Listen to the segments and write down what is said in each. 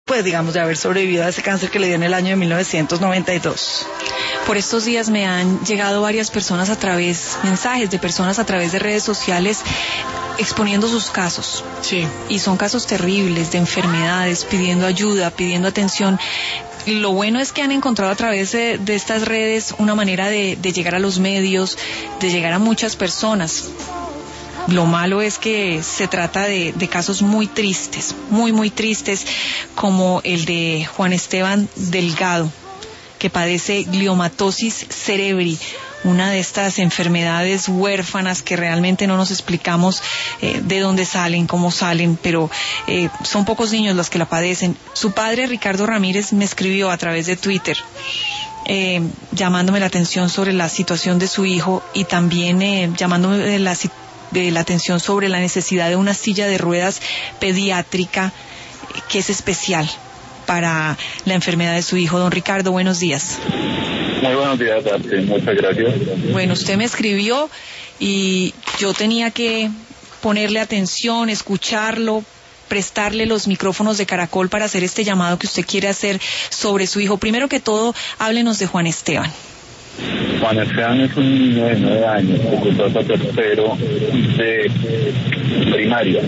pues digamos, de haber sobrevivido a ese cáncer que le dio en el año de 1992. Por estos días me han llegado varias personas mensajes de personas a través de redes sociales exponiendo sus casos. Sí. Y son casos terribles de enfermedades, pidiendo ayuda, pidiendo atención. Lo bueno es que han encontrado a través de estas redes una manera de llegar a los medios, de llegar a muchas personas. Lo malo es que se trata de casos muy tristes, muy tristes, como el de Juan Esteban Delgado, que padece gliomatosis cerebri, una de estas enfermedades huérfanas que realmente no nos explicamos de dónde salen, cómo salen, pero son pocos niños los que la padecen. Su padre, Ricardo Ramírez, me escribió a través de Twitter, llamándome la atención sobre la situación de su hijo y también llamándome de la atención sobre la necesidad de una silla de ruedas pediátrica que es especial para la enfermedad de su hijo. Don Ricardo, buenos días. Muy buenos días, Dante. Muchas gracias. Bueno, usted me escribió y yo tenía que ponerle atención, escucharlo, prestarle los micrófonos de Caracol para hacer este llamado que usted quiere hacer sobre su hijo. Primero que todo, háblenos de Juan Esteban. Juan Esteban es un niño de 9 años que cursó hasta tercero de primaria.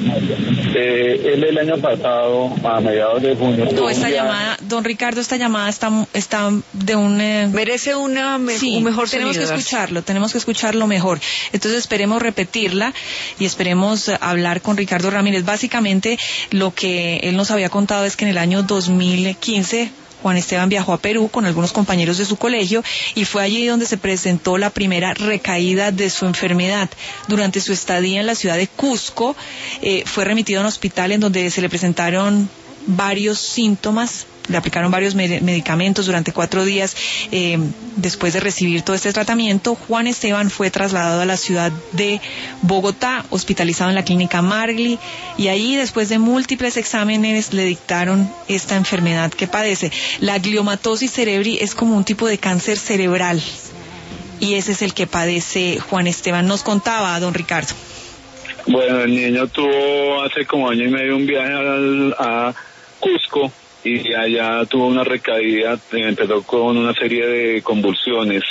Él el año pasado, a mediados de junio... No, esta llamada, don Ricardo, esta llamada está de un... merece un mejor sonido. Tenemos que escucharlo mejor. Entonces esperemos repetirla y esperemos hablar con Ricardo Ramírez. Básicamente lo que él nos había contado es que en el año 2015... Juan Esteban viajó a Perú con algunos compañeros de su colegio y fue allí donde se presentó la primera recaída de su enfermedad. Durante su estadía en la ciudad de Cusco, fue remitido a un hospital en donde se le presentaron varios síntomas. Le aplicaron varios medicamentos durante 4 días. Después de recibir todo este tratamiento, Juan Esteban fue trasladado a la ciudad de Bogotá, hospitalizado en la clínica Margli, y ahí, después de múltiples exámenes, le dictaron esta enfermedad que padece. La gliomatosis cerebri es como un tipo de cáncer cerebral, y ese es el que padece Juan Esteban. Nos contaba, don Ricardo. Bueno, el niño tuvo hace como año y medio un viaje a Cusco, y allá tuvo una recaída, empezó con una serie de convulsiones,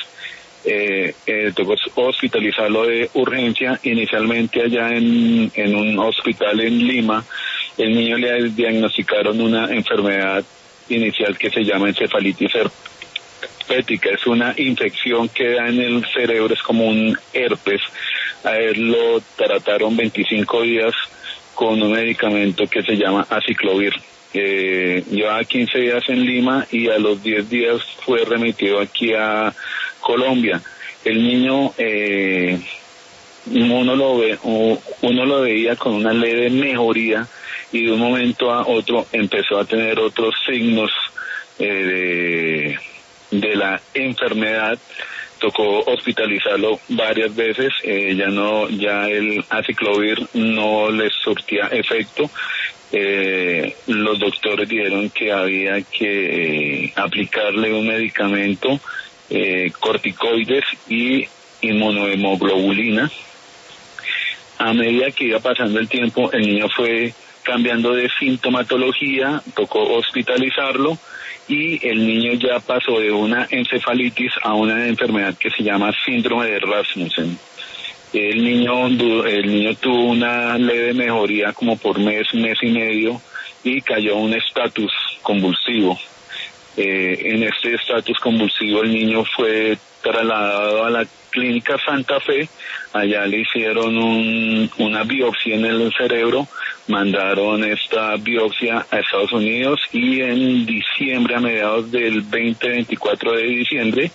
tocó hospitalizarlo de urgencia, inicialmente allá en un hospital en Lima. El niño le diagnosticaron una enfermedad inicial que se llama encefalitis herpética, es una infección que da en el cerebro, es como un herpes. A él lo trataron 25 días con un medicamento que se llama aciclovir. Llevaba 15 días en Lima y a los 10 días fue remitido aquí a Colombia. El niño, uno lo veía con una leve mejoría y de un momento a otro empezó a tener otros signos de la enfermedad. Tocó hospitalizarlo varias veces, ya el aciclovir no le surtía efecto. Los doctores dijeron que había que aplicarle un medicamento, corticoides y inmunohemoglobulina. A medida que iba pasando el tiempo, el niño fue cambiando de sintomatología, tocó hospitalizarlo y el niño ya pasó de una encefalitis a una enfermedad que se llama síndrome de Rasmussen. El niño tuvo una leve mejoría como por mes y medio y cayó a un estatus convulsivo. En este estatus convulsivo el niño fue trasladado a la clínica Santa Fe. Allá le hicieron una biopsia en el cerebro, mandaron esta biopsia a Estados Unidos y en diciembre, a mediados del 24 de diciembre,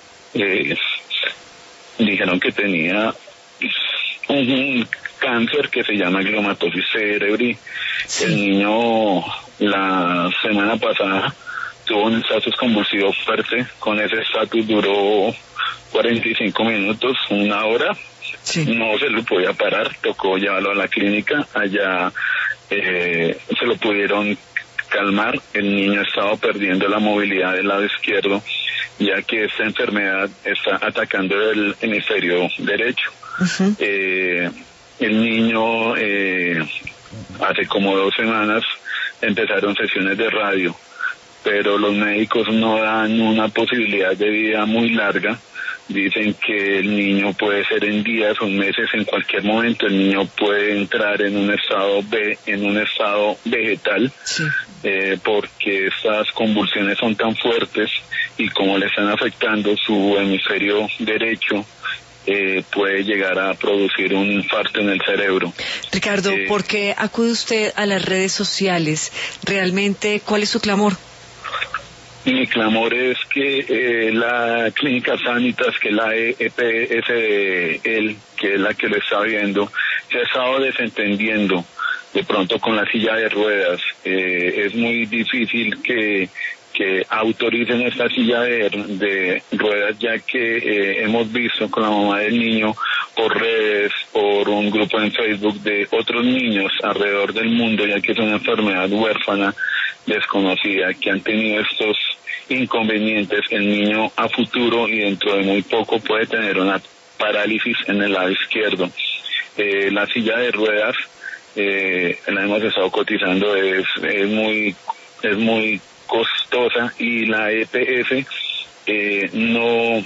dijeron que tenía un cáncer que se llama gliomatosis cerebri. Sí. El niño la semana pasada tuvo un estatus convulsivo fuerte. Con ese estatus duró 45 minutos, 1 hora. Sí. No se lo podía parar, tocó llevarlo a la clínica. Allá se lo pudieron calmar. El niño estaba perdiendo la movilidad del lado izquierdo, ya que esta enfermedad está atacando el hemisferio derecho. Uh-huh. El niño hace como 2 semanas empezaron sesiones de radio, pero los médicos no dan una posibilidad de vida muy larga. Dicen que el niño puede ser en días o en meses, en cualquier momento el niño puede entrar en un estado vegetal, sí. Porque estas convulsiones son tan fuertes y como le están afectando su hemisferio derecho, puede llegar a producir un infarto en el cerebro. Ricardo, ¿por qué acude usted a las redes sociales? ¿Realmente cuál es su clamor? Mi clamor es que la Clínica Sanitas, que es la EPS de él, que es la que lo está viendo, se ha estado desentendiendo de pronto con la silla de ruedas. Es muy difícil que autoricen esta silla de ruedas, ya que hemos visto con la mamá del niño por redes, por un grupo en Facebook de otros niños alrededor del mundo, ya que es una enfermedad huérfana desconocida, que han tenido estos inconvenientes. El niño a futuro y dentro de muy poco puede tener una parálisis en el lado izquierdo. La silla de ruedas la hemos estado cotizando, es muy costosa, y la EPS no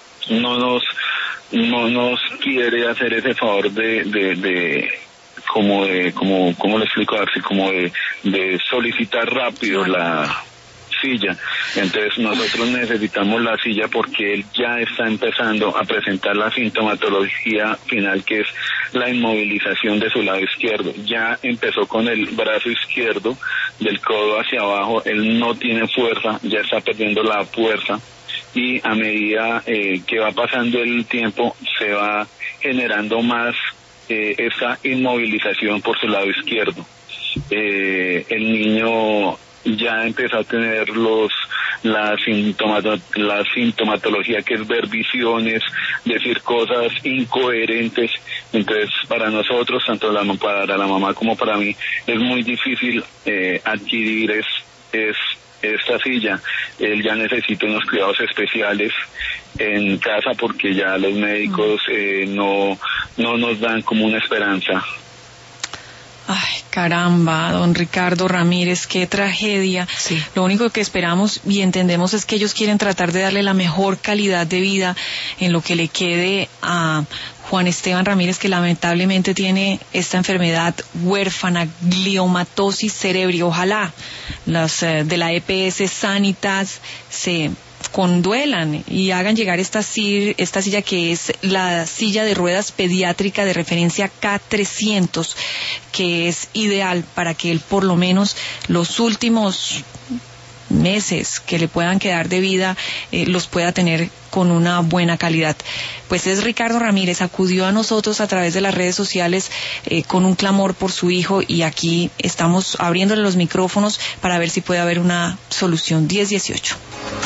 nos quiere hacer ese favor ¿cómo le explico? Así como de solicitar rápido la silla. Entonces nosotros necesitamos la silla porque él ya está empezando a presentar la sintomatología final, que es la inmovilización de su lado izquierdo. Ya empezó con el brazo izquierdo, del codo hacia abajo, él no tiene fuerza, ya está perdiendo la fuerza, y a medida que va pasando el tiempo se va generando más esa inmovilización por su lado izquierdo. El niño ya empezó a tener la sintomatología, que es ver visiones, decir cosas incoherentes. Entonces para nosotros, tanto para la mamá como para mí, es muy difícil adquirir esta silla. Él ya necesita unos cuidados especiales en casa porque ya los médicos no nos dan como una esperanza. Ay, caramba, don Ricardo Ramírez, qué tragedia. Sí. Lo único que esperamos y entendemos es que ellos quieren tratar de darle la mejor calidad de vida en lo que le quede a Juan Esteban Ramírez, que lamentablemente tiene esta enfermedad huérfana, gliomatosis cerebri. Ojalá las de la EPS Sanitas se conduelan y hagan llegar esta silla, que es la silla de ruedas pediátrica de referencia K300, que es ideal para que él por lo menos los últimos meses que le puedan quedar de vida los pueda tener con una buena calidad. Pues es Ricardo Ramírez, acudió a nosotros a través de las redes sociales con un clamor por su hijo, y aquí estamos abriéndole los micrófonos para ver si puede haber una solución. 10-18.